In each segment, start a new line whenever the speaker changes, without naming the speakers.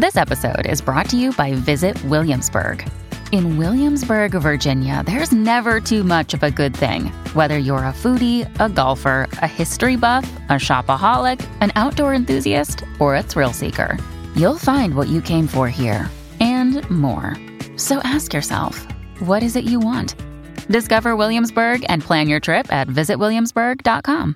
This episode is brought to you by Visit Williamsburg. In Williamsburg, Virginia, there's never too much of a good thing. Whether you're a foodie, a golfer, a history buff, a shopaholic, an outdoor enthusiast, or a thrill seeker, you'll find what you came for here and more. So ask yourself, what is it you want? Discover Williamsburg and plan your trip at visitwilliamsburg.com.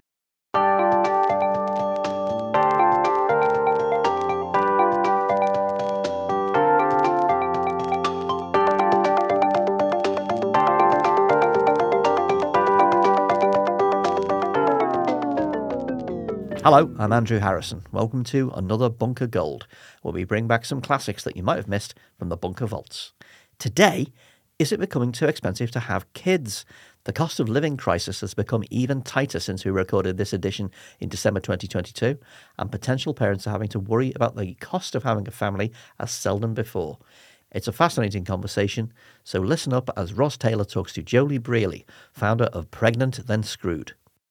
Hello, I'm Andrew Harrison. Welcome to another Bunker Gold, where we bring back some classics that you might have missed from the Bunker Vaults. Today, is it becoming too expensive to have kids? The cost of living crisis has become even tighter since we recorded this edition in December 2022, and potential parents are having to worry about the cost of having a family as seldom before. It's a fascinating conversation, so listen up as Ross Taylor talks to Jolie Brearley, founder of Pregnant Then Screwed.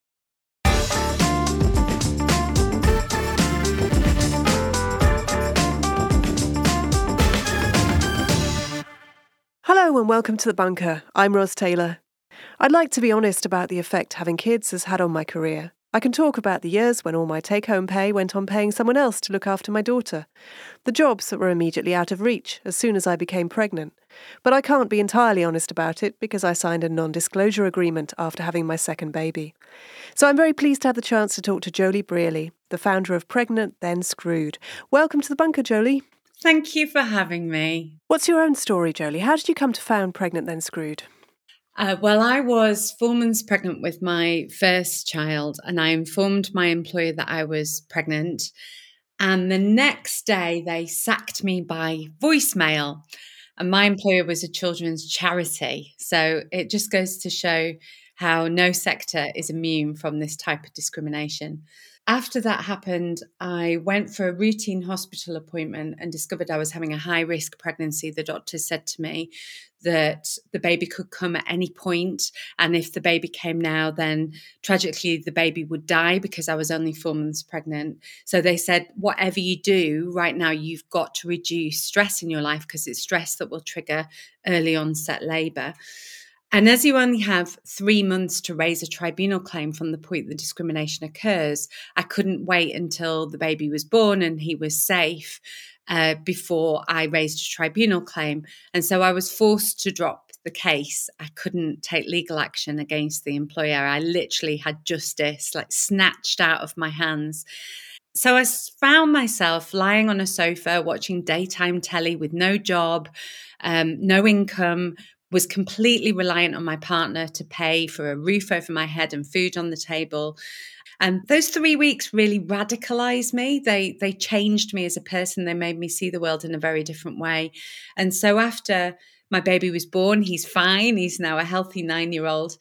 Hello and welcome to The Bunker. I'm Ross Taylor. I'd like to be honest about the effect having kids has had on my career. I can talk about the years when all my take-home pay went on paying someone else to look after my daughter, the jobs that were immediately out of reach as soon as I became pregnant. But I can't be entirely honest about it because I signed a non-disclosure agreement after having my second baby. So I'm very pleased to have the chance to talk to Jolie Brearley, the founder of Pregnant Then Screwed. Welcome to The Bunker, Jolie.
Thank you for having me.
What's your own story, Jolie? How did you come to found Pregnant Then Screwed?
Well, I was 4 months pregnant with my first child, and I informed my employer that I was pregnant. And the next day, they sacked me by voicemail. And my employer was a children's charity. So it just goes to show how no sector is immune from this type of discrimination. After that happened, I went for a routine hospital appointment and discovered I was having a high-risk pregnancy. The doctor said to me that the baby could come at any point, and if the baby came now, then tragically the baby would die because I was only 4 months pregnant. So they said, whatever you do right now, you've got to reduce stress in your life because it's stress that will trigger early onset labour. And as you only have 3 months to raise a tribunal claim from the point the discrimination occurs, I couldn't wait until the baby was born and he was safe before I raised a tribunal claim. And so I was forced to drop the case. I couldn't take legal action against the employer. I literally had justice snatched out of my hands. So I found myself lying on a sofa watching daytime telly with no job, no income, was completely reliant on my partner to pay for a roof over my head and food on the table. And those 3 weeks really radicalized me. They changed me as a person. They made me see the world in a very different way. And so after my baby was born, he's fine. He's now a healthy 9-year-old.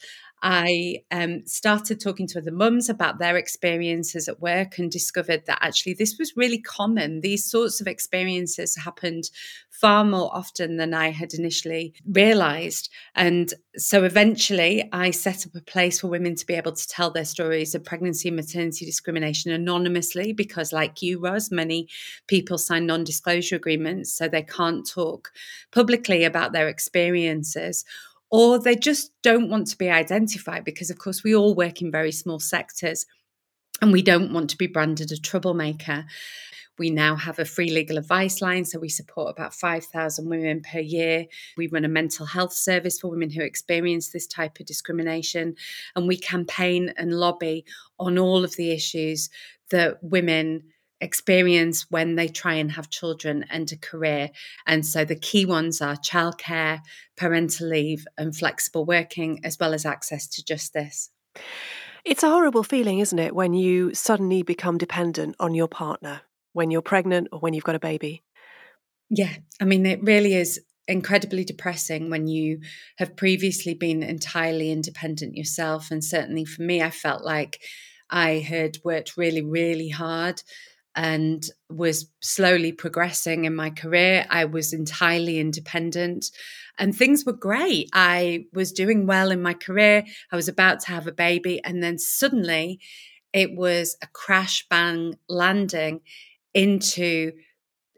I started talking to other mums about their experiences at work and discovered that actually this was really common. These sorts of experiences happened far more often than I had initially realized. And so eventually I set up a place for women to be able to tell their stories of pregnancy and maternity discrimination anonymously, because like you, Ros, many people sign non-disclosure agreements, so they can't talk publicly about their experiences. Or they just don't want to be identified because, of course, we all work in very small sectors and we don't want to be branded a troublemaker. We now have a free legal advice line, so we support about 5,000 women per year. We run a mental health service for women who experience this type of discrimination, and we campaign and lobby on all of the issues that women experience when they try and have children and a career. And so the key ones are childcare, parental leave, and flexible working, as well as access to justice.
It's a horrible feeling, isn't it, when you suddenly become dependent on your partner, when you're pregnant or when you've got a baby?
Yeah, I mean, it really is incredibly depressing when you have previously been entirely independent yourself. And certainly for me, I felt like I had worked really, really hard and was slowly progressing in my career. I was entirely independent and things were great. I was doing well in my career. I was about to have a baby. And then suddenly it was a crash bang landing into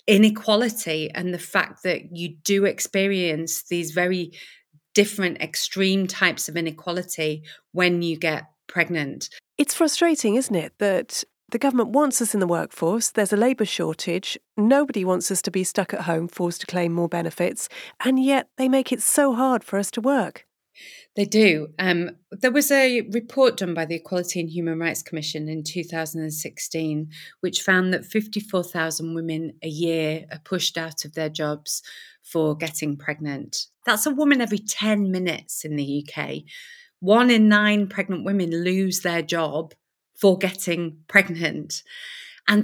inequality and the fact that you do experience these very different extreme types of inequality when you get pregnant.
It's frustrating, isn't it, that the government wants us in the workforce, there's a labour shortage, nobody wants us to be stuck at home forced to claim more benefits, and yet they make it so hard for us to work.
They do. There was a report done by the Equality and Human Rights Commission in 2016, which found that 54,000 women a year are pushed out of their jobs for getting pregnant. That's a woman every 10 minutes in the UK. 1 in 9 pregnant women lose their job for getting pregnant. And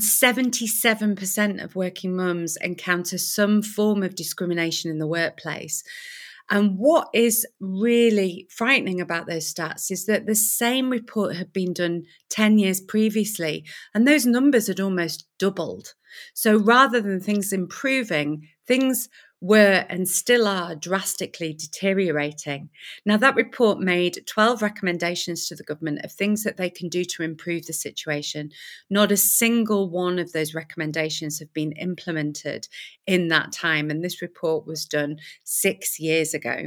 77% of working mums encounter some form of discrimination in the workplace. And what is really frightening about those stats is that the same report had been done 10 years previously, and those numbers had almost doubled. So rather than things improving, things were and still are drastically deteriorating. Now, that report made 12 recommendations to the government of things that they can do to improve the situation. Not a single one of those recommendations have been implemented in that time, and this report was done 6 years ago.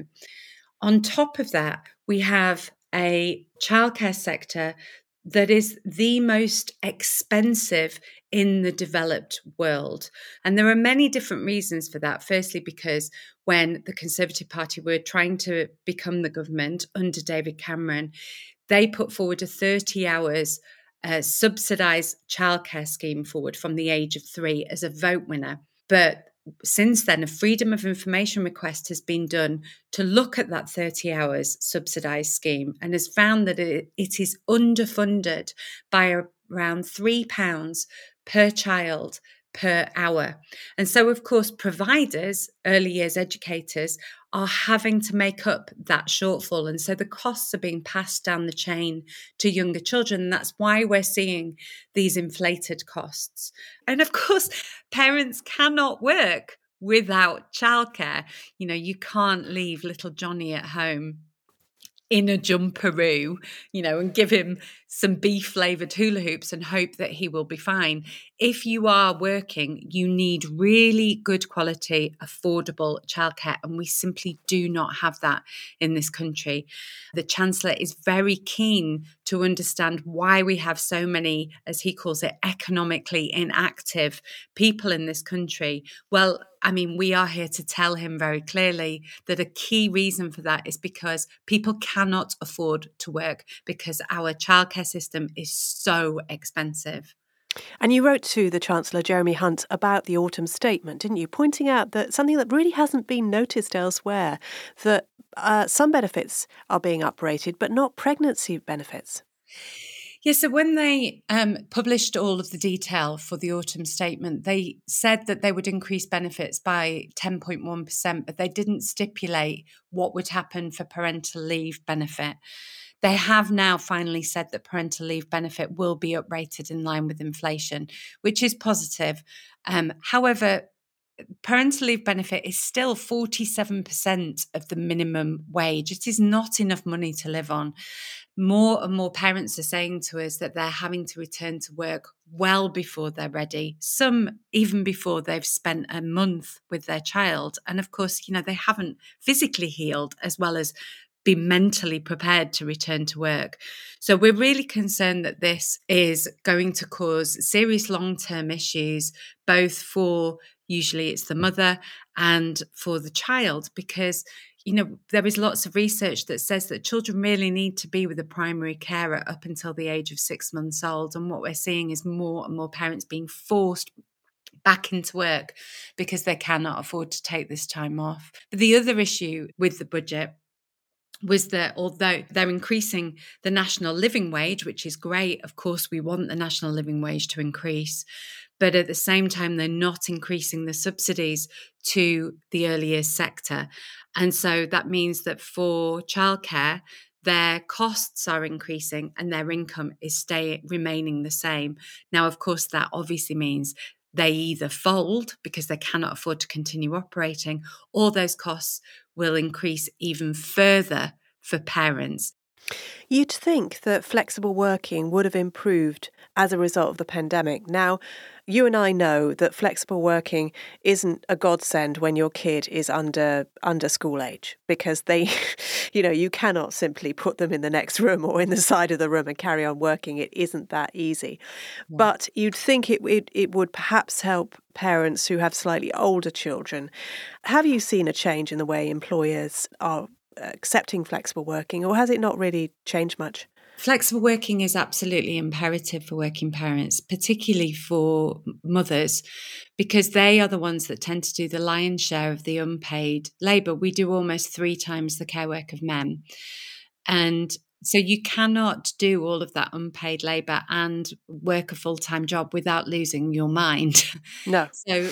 On top of that, we have a childcare sector that is the most expensive in the developed world. And there are many different reasons for that. Firstly, because when the Conservative Party were trying to become the government under David Cameron, they put forward a 30 hours subsidised childcare scheme forward from the age of 3 as a vote winner. But since then, a freedom of information request has been done to look at that 30 hours subsidised scheme and has found that it is underfunded by around £3 per child per hour. And so, of course, providers, early years educators, are having to make up that shortfall. And so the costs are being passed down the chain to younger children. And that's why we're seeing these inflated costs. And of course, parents cannot work without childcare. You know, you can't leave little Johnny at home in a jumperoo, and give him some beef flavoured hula hoops and hope that he will be fine. If you are working, you need really good quality, affordable childcare, and we simply do not have that in this country. The Chancellor is very keen to understand why we have so many, as he calls it, economically inactive people in this country. Well, I mean, we are here to tell him very clearly that a key reason for that is because people cannot afford to work because our childcare system is so expensive.
And you wrote to the Chancellor, Jeremy Hunt, about the autumn statement, didn't you? Pointing out that something that really hasn't been noticed elsewhere, that some benefits are being uprated, but not pregnancy benefits.
Yes, so when they published all of the detail for the autumn statement, they said that they would increase benefits by 10.1%, but they didn't stipulate what would happen for parental leave benefit. They have now finally said that parental leave benefit will be uprated in line with inflation, which is positive. However, parental leave benefit is still 47% of the minimum wage. It is not enough money to live on. More and more parents are saying to us that they're having to return to work well before they're ready, some even before they've spent a month with their child. And of course, they haven't physically healed as well as be mentally prepared to return to work. So we're really concerned that this is going to cause serious long-term issues, both for, usually it's the mother, and for the child, because there is lots of research that says that children really need to be with a primary carer up until the age of 6 months old. And what we're seeing is more and more parents being forced back into work because they cannot afford to take this time off. But the other issue with the budget was that although they're increasing the national living wage, which is great, of course we want the national living wage to increase, but at the same time they're not increasing the subsidies to the early years sector. And so that means that for childcare, their costs are increasing and their income is remaining the same. Now, of course, that obviously means they either fold because they cannot afford to continue operating, or those costs will increase even further for parents.
You'd think that flexible working would have improved as a result of the pandemic. Now, you and I know that flexible working isn't a godsend when your kid is under school age, because they, you cannot simply put them in the next room or in the side of the room and carry on working. It isn't that easy. Yeah. But you'd think it would perhaps help parents who have slightly older children. Have you seen a change in the way employers are accepting flexible working, or has it not really changed much?
Flexible working is absolutely imperative for working parents, particularly for mothers, because they are the ones that tend to do the lion's share of the unpaid labour. We do almost 3 times the care work of men. And so you cannot do all of that unpaid labour and work a full-time job without losing your mind.
No.
So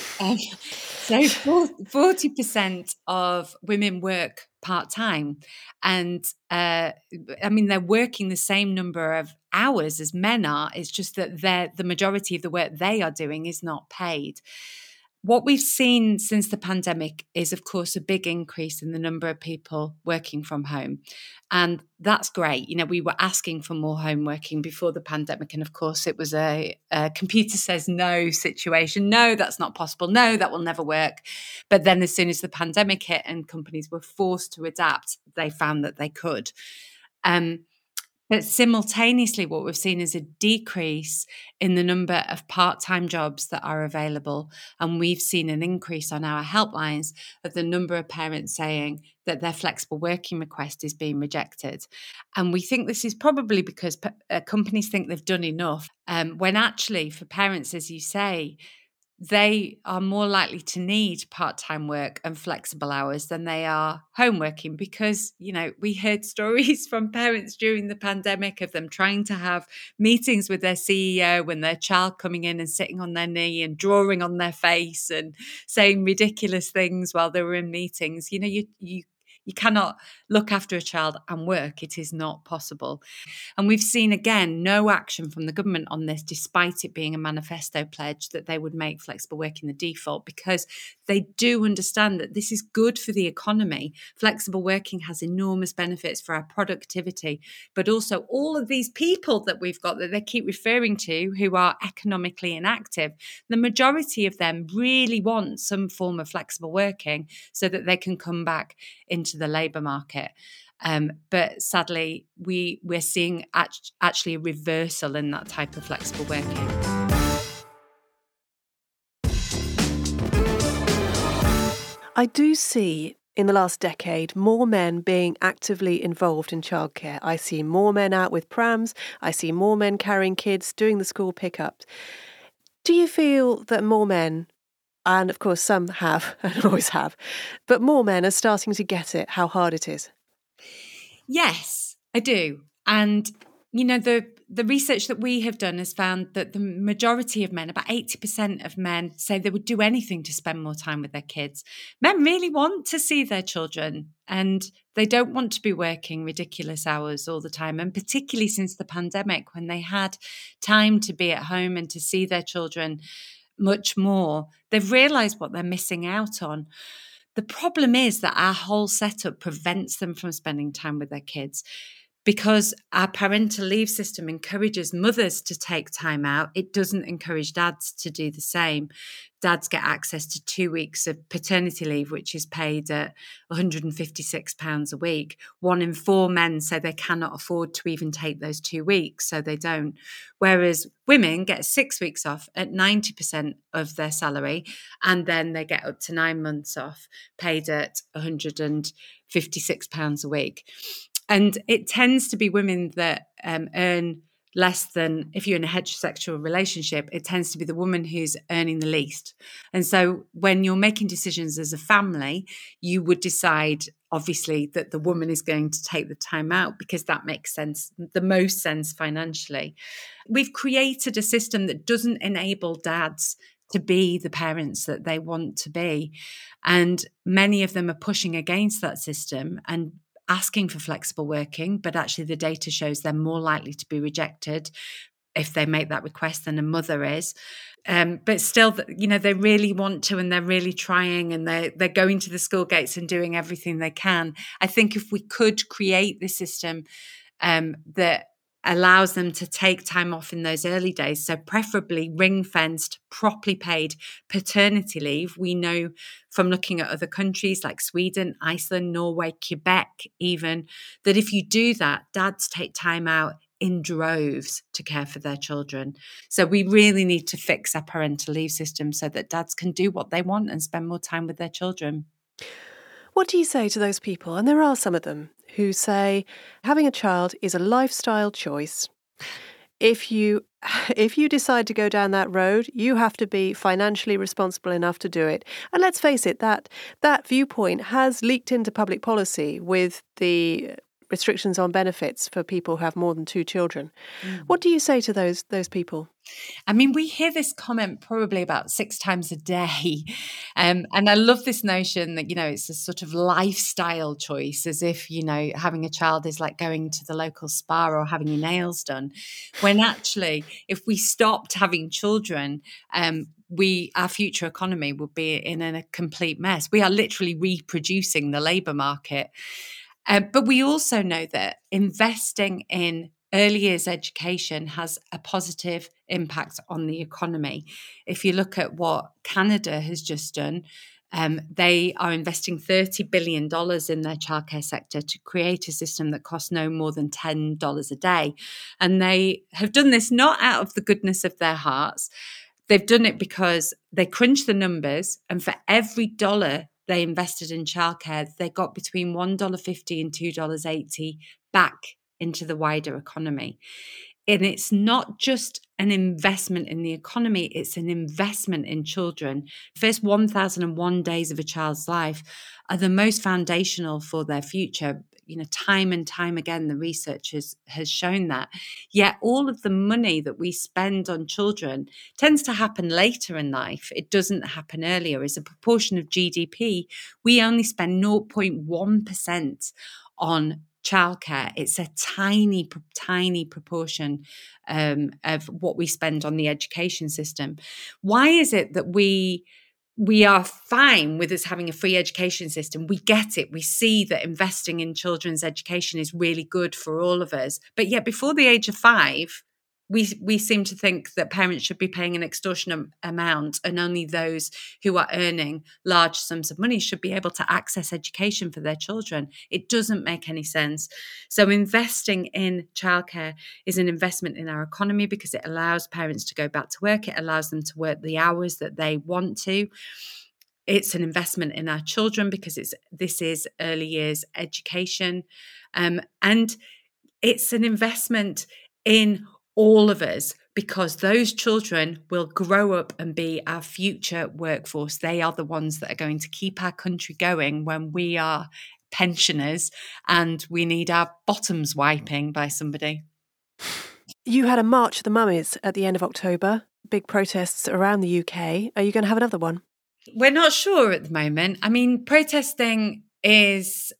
40% of women work part-time, and they're working the same number of hours as men are. It's just that the majority of the work they are doing is not paid. What we've seen since the pandemic is, of course, a big increase in the number of people working from home. And that's great. We were asking for more home working before the pandemic. And of course, it was a computer says no situation. No, that's not possible. No, that will never work. But then as soon as the pandemic hit and companies were forced to adapt, they found that they could. But simultaneously, what we've seen is a decrease in the number of part-time jobs that are available. And we've seen an increase on our helplines of the number of parents saying that their flexible working request is being rejected. And we think this is probably because companies think they've done enough, when actually for parents, as you say, they are more likely to need part-time work and flexible hours than they are home working, because, we heard stories from parents during the pandemic of them trying to have meetings with their CEO when their child coming in and sitting on their knee and drawing on their face and saying ridiculous things while they were in meetings. You cannot look after a child and work. It is not possible. And we've seen, again, no action from the government on this, despite it being a manifesto pledge that they would make flexible working the default, because they do understand that this is good for the economy. Flexible working has enormous benefits for our productivity, but also all of these people that we've got that they keep referring to who are economically inactive. The majority of them really want some form of flexible working so that they can come back into the labour market. But sadly, we're seeing actually a reversal in that type of flexible working.
I do see in the last decade more men being actively involved in childcare. I see more men out with prams. I see more men carrying kids, doing the school pickups. Do you feel that more men, and of course some have and always have, but more men are starting to get it, how hard it is?
Yes, I do. And, the research that we have done has found that the majority of men, about 80% of men, say they would do anything to spend more time with their kids. Men really want to see their children, and they don't want to be working ridiculous hours all the time. And particularly since the pandemic, when they had time to be at home and to see their children much more, they've realised what they're missing out on. The problem is that our whole setup prevents them from spending time with their kids. Because our parental leave system encourages mothers to take time out, it doesn't encourage dads to do the same. Dads get access to 2 weeks of paternity leave, which is paid at £156 a week. 1 in 4 men say they cannot afford to even take those 2 weeks, so they don't. Whereas women get 6 weeks off at 90% of their salary, and then they get up to 9 months off, paid at £156 a week. And it tends to be women that earn less than, if you're in a heterosexual relationship, it tends to be the woman who's earning the least. And so when you're making decisions as a family, you would decide, obviously, that the woman is going to take the time out because that makes sense, the most sense financially. We've created a system that doesn't enable dads to be the parents that they want to be. And many of them are pushing against that system and asking for flexible working, but actually the data shows they're more likely to be rejected if they make that request than a mother is. But still, they really want to, and they're really trying, and they're going to the school gates and doing everything they can. I think if we could create the system that allows them to take time off in those early days. So preferably ring-fenced, properly paid paternity leave. We know from looking at other countries like Sweden, Iceland, Norway, Quebec even, that if you do that, dads take time out in droves to care for their children. So we really need to fix our parental leave system so that dads can do what they want and spend more time with their children.
What do you say to those people, and there are some of them, who say having a child is a lifestyle choice? If you decide to go down that road, you have to be financially responsible enough to do it. And let's face it, that viewpoint has leaked into public policy with the restrictions on benefits for people who have more than 2 children. What do you say to those people?
I mean, we hear this comment probably about 6 times a day. And I love this notion that, it's a sort of lifestyle choice, as if, having a child is like going to the local spa or having your nails done. When actually, if we stopped having children, our future economy would be in a complete mess. We are literally reproducing the labour market. But we also know that investing in early years education has a positive impact on the economy. If you look at what Canada has just done, they are investing $30 billion in their childcare sector to create a system that costs no more than $10 a day. And they have done this not out of the goodness of their hearts. They've done it because they crunched the numbers, and for every dollar they invested in childcare, they got between $1.50 and $2.80 back into the wider economy. And it's not just an investment in the economy, it's an investment in children. First 1,001 days of a child's life are the most foundational for their future. Time and time again, the research has shown that. Yet all of the money that we spend on children tends to happen later in life. It doesn't happen earlier. As a proportion of GDP, we only spend 0.1% on childcare. It's a tiny proportion of what we spend on the education system. Why is it that we are fine with us having a free education system? We get it. We see that investing in children's education is really good for all of us. But yet before the age of 5, we seem to think that parents should be paying an extortionate amount, and only those who are earning large sums of money should be able to access education for their children. It doesn't make any sense. So investing in childcare is an investment in our economy because it allows parents to go back to work. It allows them to work the hours that they want to. It's an investment in our children because this is early years education. And it's an investment in all of us, because those children will grow up and be our future workforce. They are the ones that are going to keep our country going when we are pensioners and we need our bottoms wiping by somebody.
You had a March of the Mummies at the end of October, big protests around the UK. Are you going to have another one?
We're not sure at the moment. I mean, protesting is...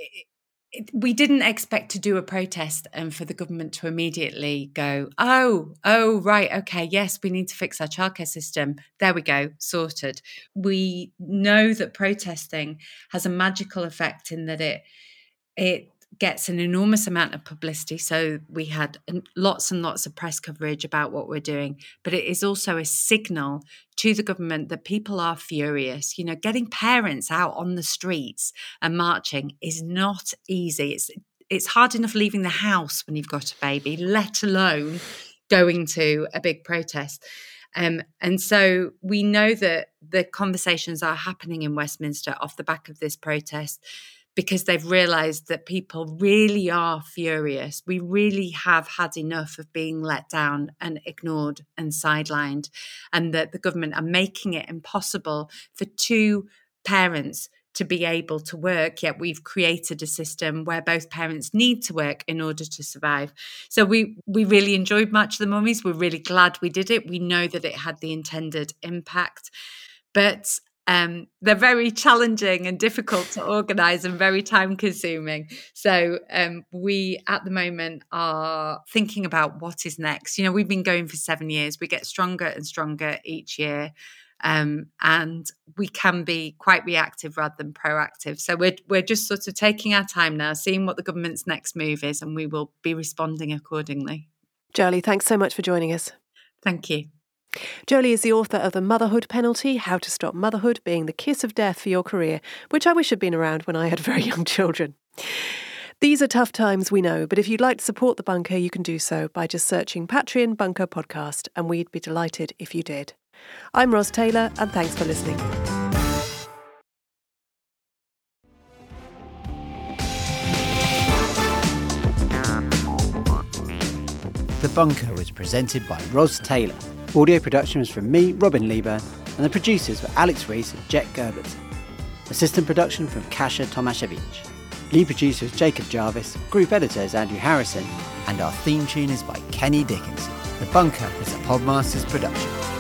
We didn't expect to do a protest and for the government to immediately go, oh, right, okay, yes, we need to fix our childcare system. There we go, sorted. We know that protesting has a magical effect in that it gets an enormous amount of publicity. So we had lots and lots of press coverage about what we're doing, but it is also a signal to the government that people are furious. Getting parents out on the streets and marching is not easy. It's hard enough leaving the house when you've got a baby, let alone going to a big protest. And so we know that the conversations are happening in Westminster off the back of this protest, because they've realised that people really are furious. We really have had enough of being let down and ignored and sidelined, and that the government are making it impossible for 2 parents to be able to work, yet we've created a system where both parents need to work in order to survive. So we really enjoyed March of the Mummies. We're really glad we did it. We know that it had the intended impact. But they're very challenging and difficult to organise and very time consuming. So we at the moment are thinking about what is next. We've been going for 7 years. We get stronger and stronger each year. and we can be quite reactive rather than proactive. So we're just sort of taking our time now, seeing what the government's next move is, and we will be responding accordingly.
Jolie, thanks so much for joining us.
Thank you.
Jolie is the author of The Motherhood Penalty, How to Stop Motherhood Being the Kiss of Death for Your Career, which I wish had been around when I had very young children. These are tough times, we know, but if you'd like to support The Bunker, you can do so by just searching Patreon Bunker Podcast, and we'd be delighted if you did. I'm Ros Taylor, and thanks for listening.
The Bunker was presented by Ros Taylor. Audio production was from me, Robin Lieber, and the producers were Alex Rees and Jet Gerbert. Assistant production from Kasia Tomaszewicz. Lead producer is Jacob Jarvis, group editor is Andrew Harrison, and our theme tune is by Kenny Dickinson. The Bunker is a Podmasters production.